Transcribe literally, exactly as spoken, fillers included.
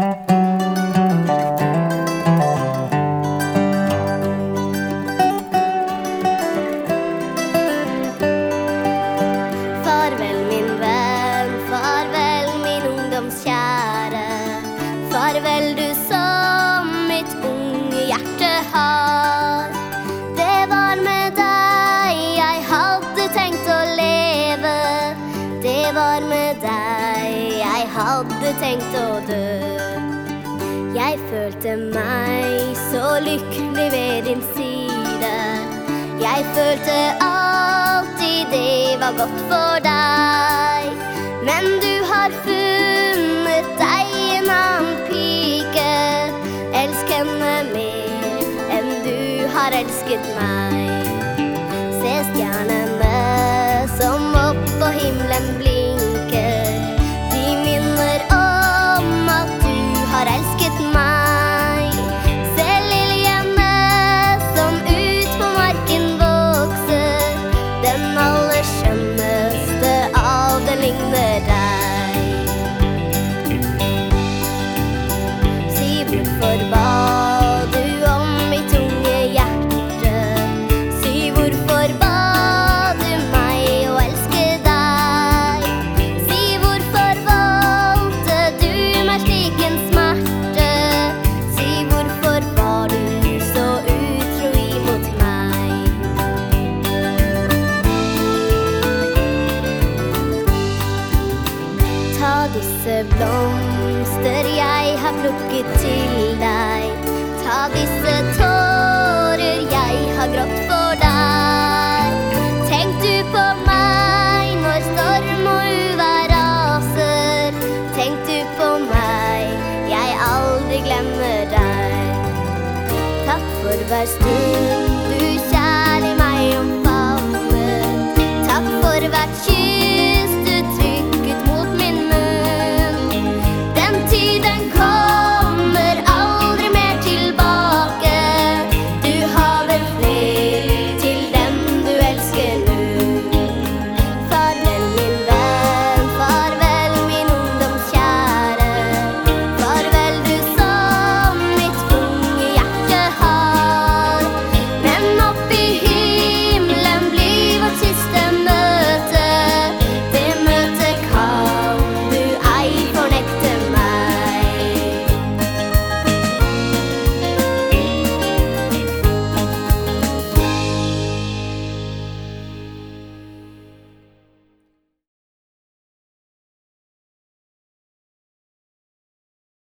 Farvel min venn, farvel min ungdomskjære. Farvel du som mitt unge hjerte har. Det var med deg jeg hadde tenkt å leve. Det var med deg jeg hadde tenkt å dø. Jeg følte meg så lykkelig ved din side. Jeg følte alltid det var godt for deg. Men du har funnet deg en annen pike. Elsk henne mer enn du har elsket meg. Se stjernene som opp på himmelen blinker. De minner om at du har elsket meg. Se liljene som ut på marken vokser. Den aller skjønneste av den ligner deg. Si hvorfor ba du om mitt unge hjerte? Si hvorfor ba du meg å elske deg? Si hvorfor valgte du meg slik en smerte? Si hvorfor var du så utro imot meg? Ta disse blomster jeg har plukket til deg. Ta disse tårer jeg har grått for deg. Tenk du på meg når storm og uvær raser. Tenk du på meg, jeg aldri glemmer deg. Takk for hver stund du kjærlig meg omfavnet. Takk for hvert kyss du trykket mot min munn. Den tiden kom